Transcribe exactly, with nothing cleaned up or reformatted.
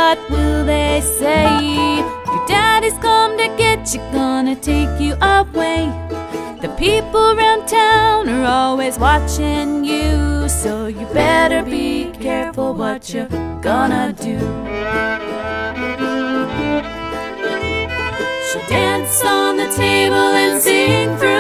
what will they say? Your daddy's come to get you, gonna take you away. The people around town are always watching you, so you better be careful what you're gonna do. She'll dance on the table and sing through